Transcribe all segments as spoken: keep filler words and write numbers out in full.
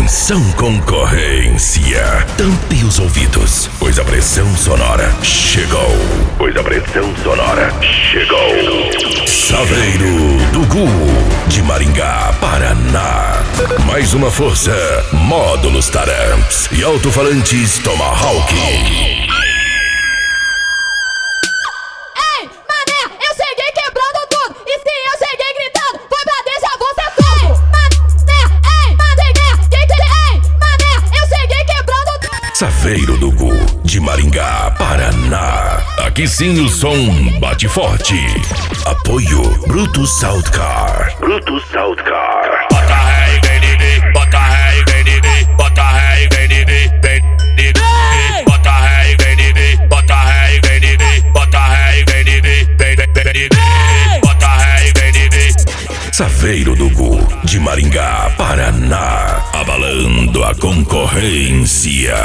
Atenção, concorrência. Tampe os ouvidos, pois a pressão sonora chegou. Pois a pressão sonora chegou. Saveiro do Gu, de Maringá, Paraná. Mais uma força, módulos Taramps e alto-falantes Tomahawk. Saveiro do Gu, de Maringá, Paraná. Aqui sim o som bate forte. Apoio Brutus South Car. Brutus South Car. Bota ré e vem de mim, bota ré e vem de mim, bota ré e vem de mim, vem de mim. Bota ré e vem de mim, bota ré e vem de mim, bota ré e vem de mim, vem vem de mim. Bota ré e vem de mim. Saveiro do Gu, de Maringá, Paraná. Abalando a concorrência.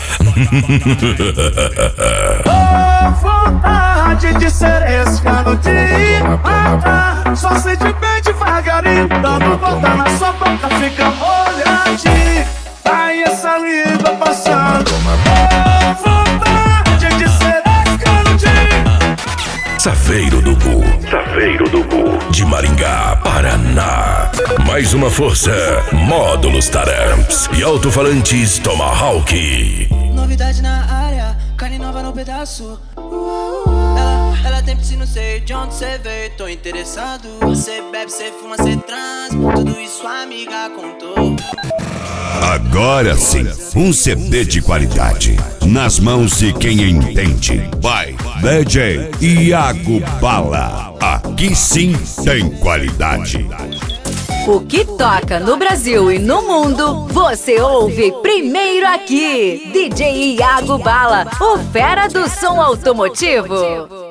Oh, vontade de ser esse canudinho. Ah, só sente bem devagarinho, dando volta na sua boca, fica molhadinho. Aí essa língua passando. Oh, vontade de ser esse canudinho. Saveiro do Gu, Saveiro do Gu, de Maringá, Paraná. Mais uma força, módulos Taramps e alto-falantes Tomahawk. Novidade na área, carne nova no pedaço. Ela, ela tem piscina, não sei de onde cê veio, tô interessado. Cê bebe, cê fuma, cê trans, tudo isso a amiga contou. Agora sim, um C D de qualidade, nas mãos de quem entende. Vai, D J Iago Bala. Aqui sim tem qualidade. O que toca no Brasil e no mundo, você ouve primeiro aqui. D J Iago Bala, o fera do som automotivo.